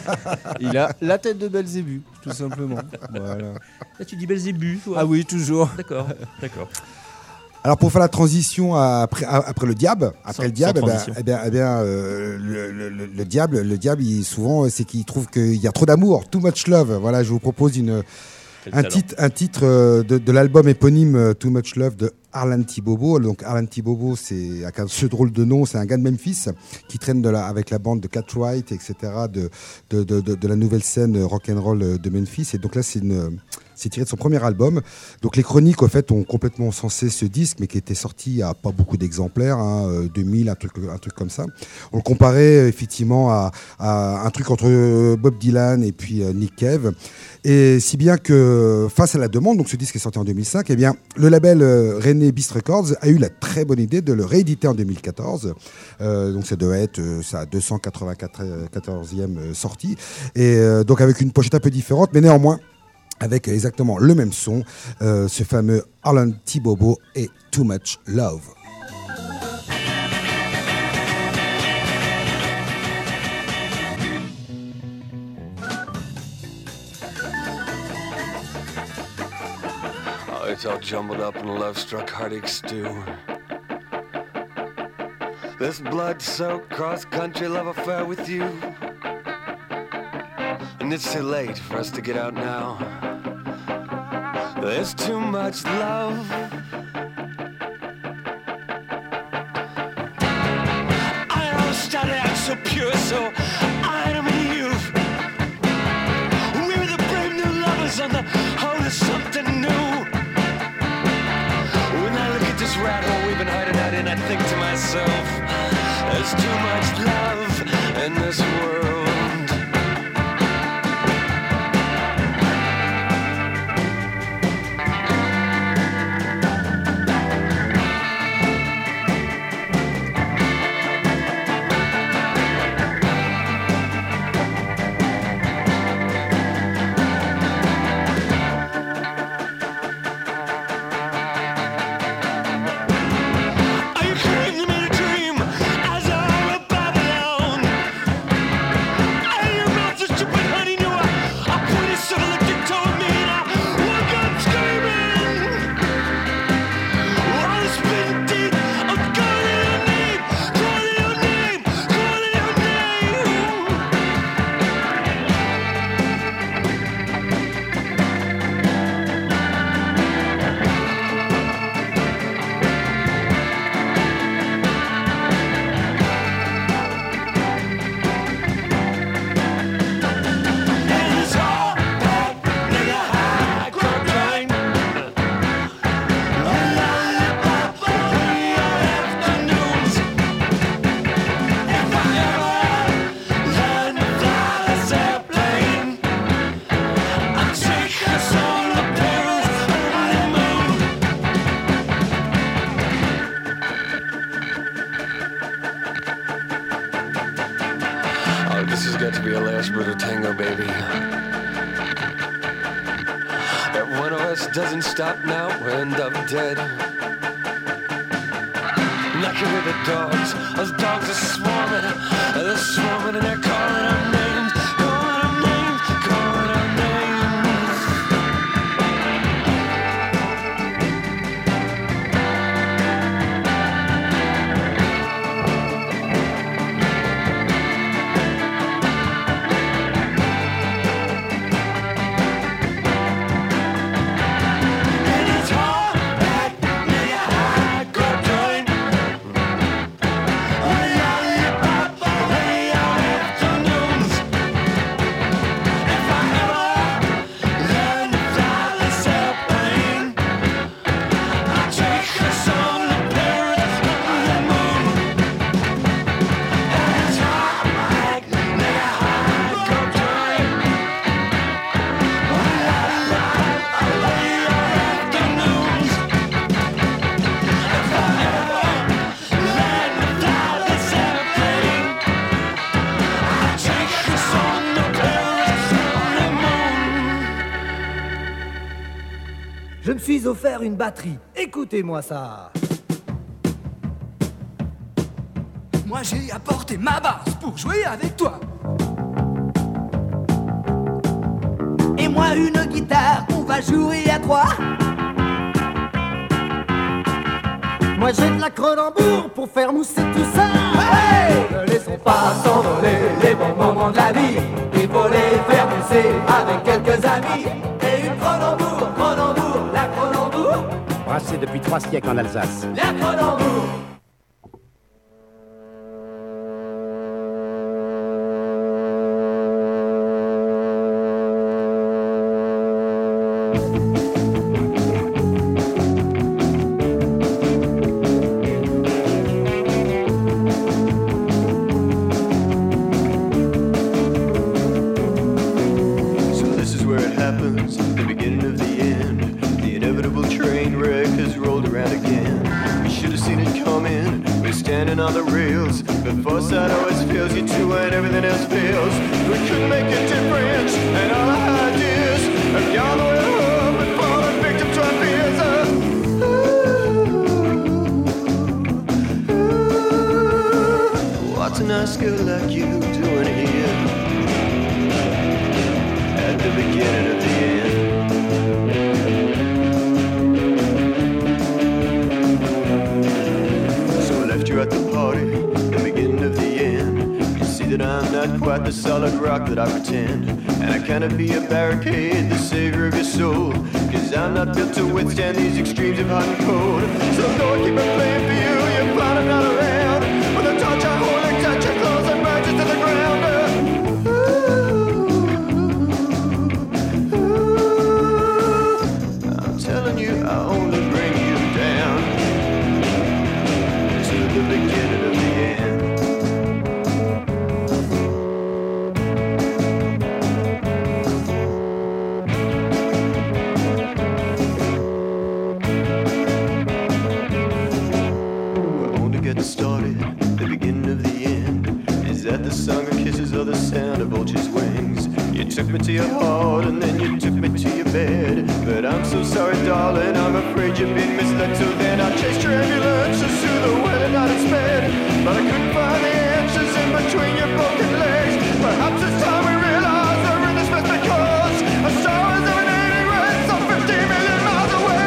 il a la tête de Belzébuth, tout simplement. Voilà. Là, tu dis Belzébuth toi. Ah oui, toujours. D'accord, d'accord. Alors pour faire la transition après, après le diable, après sans, le diable, eh ben, eh bien, eh bien, euh, le, le, le, le diable, le diable, il, souvent, c'est qu'il trouve qu'il y a trop d'amour, too much love. Voilà, je vous propose une, un, titre, un titre de, de l'album éponyme Too Much Love de Harlan T. Bobo. Donc Harlan T. Bobo, c'est avec ce drôle de nom, c'est un gars de Memphis qui traîne de la, avec la bande de Cat Wright, et cetera de, de, de, de, de la nouvelle scène rock'n'roll de Memphis. Et donc là, c'est une c'est tiré de son premier album. Donc les chroniques, au fait, ont complètement encensé ce disque, mais qui était sorti à pas beaucoup d'exemplaires, hein, deux mille, un truc, un truc comme ça. On le comparait effectivement à, à un truc entre Bob Dylan et puis euh, Nick Cave. Et si bien que face à la demande, donc ce disque est sorti en deux mille cinq, eh bien le label euh, René Beast Records a eu la très bonne idée de le rééditer en deux mille quatorze. Euh, donc ça devait être euh, sa deux cent quatre-vingt-quatorzième euh, sortie. Et euh, donc avec une pochette un peu différente, mais néanmoins avec exactement le même son, euh, ce fameux Harlan T. Bobo et Too Much Love. Oh, it's all jumbled up in a love-struck heartache stew. This blood-soaked cross-country love affair with you. And it's too late for us to get out now. There's too much love. I always started out so pure, so I'm in youth. We were the brave new lovers on the hold of something new. When I look at this rat hole we've been hiding out in, I think to myself, there's too much love in this world. Doesn't stop now, we'll end up dead. lucky with the dogs. Those dogs are swarming, they're swarming and they're calling our names, calling our names, calling our names. And it's hard back near your high court joint. Oh, lollipop away our afternoons. If I ever learn to fly this airplane, I'll take us on the Paris on the moon. And it's hard back near your high court joint. Oh, lollipop away our afternoons. If I ever learn to fly this airplane, I'll take us on the Paris on the moon. Je me suis offert une batterie. Écoutez-moi ça. Moi j'ai apporté ma basse pour jouer avec toi. Et moi une guitare, on va jouer à trois. Moi j'ai de la Cronenbourg pour faire mousser tout ça. Hey, ne laissons pas s'envoler les bons moments de la vie. Il faut les faire mousser avec quelques amis. Et une Cronenbourg, Cronenbourg, la Cronenbourg, Brassé depuis trois siècles en Alsace. la Cronenbourg. So this is where it happens, the beginning of the end. The inevitable train wreck has rolled around again. We should have seen it coming, we're standing on the rails. But foresight always fails you too when everything else fails. We couldn't make a difference, and all our ideas have gone away home and fallen victim to our fears. What's a nice girl like you doing here? At the beginning of the end. So I left you at the party, the beginning of the end. You see that I'm not quite the solid rock that I pretend. And I cannot be a barricade, the savior of your soul. Cause I'm not built to withstand these extremes of hot and cold. So go and keep it playing for you, you're finding out around. With a torch I hold and touch your clothes and burn you to the ground. I'm telling you, I only bring you down to the beginning of the end. We're only getting started, the beginning of the end. Is that the song of kisses or the sound of vultures' wings? You took me to your heart and then you took me to your bed. But I'm so sorry, darling, I'm afraid you've been misled. So then I chased your ambulances to the well and not in sped. But I couldn't find the answers in between your broken legs. Perhaps it's time we realize they're in this mess because a star is emanating right some fifty million miles away.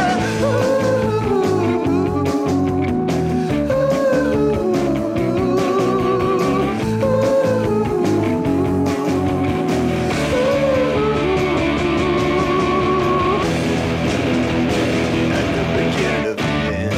At the beginning of the end.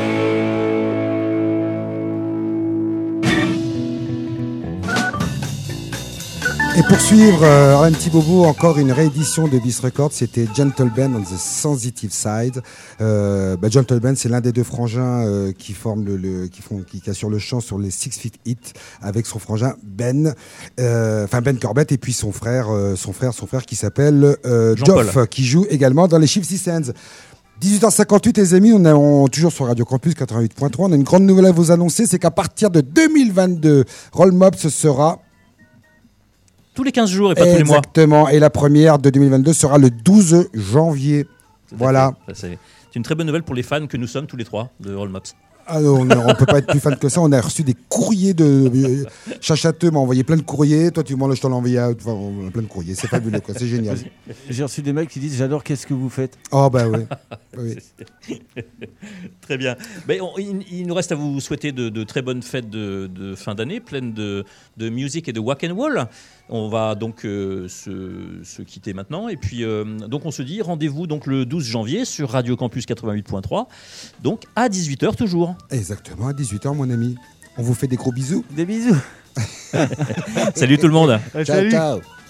Et pour suivre, euh, un petit bobo, encore une réédition de Beast Records, c'était Gentle Ben on the Sensitive Side. Euh, bah, Gentle Ben, c'est l'un des deux frangins euh, qui forment le, le qui font, qui, qui assure le chant sur les Six Feet Hit avec son frangin Ben, euh, enfin Ben Corbett et puis son frère, euh, son frère, son frère qui s'appelle euh, Geoff, qui joue également dans les Shifty Sands. dix-huit heures cinquante-huit, les amis, on est on, toujours sur Radio Campus quatre-vingt-huit point trois. On a une grande nouvelle à vous annoncer, c'est qu'à partir de deux mille vingt-deux, Roll Mob ce sera tous les quinze jours et pas tous les mois. Exactement. Et la première de deux mille vingt-deux sera le douze janvier. Voilà. C'est une très bonne nouvelle pour les fans que nous sommes tous les trois de Roll Mops. Ah non, on ne peut pas être plus fan que ça. On a reçu des courriers de. euh, Chachateux m'a envoyé plein de courriers. Toi, tu m'en je t'en ai envoyé à- enfin, euh, plein de courriers. C'est fabuleux, quoi. C'est génial. J'ai reçu des mecs qui disent j'adore, qu'est-ce que vous faites? Oh, bah oui. oui. Très bien. Ben, on- il, il nous reste à vous souhaiter de, de très bonnes fêtes de, de fin d'année, pleines de, de musique et de rock and roll. On va donc euh, se, se quitter maintenant. Et puis, euh, donc on se dit rendez-vous donc le douze janvier sur Radio Campus quatre-vingt-huit point trois. Donc à dix-huit heures toujours. Exactement, à dix-huit heures, mon ami. On vous fait des gros bisous. Des bisous. Salut tout le monde. Ciao, ciao.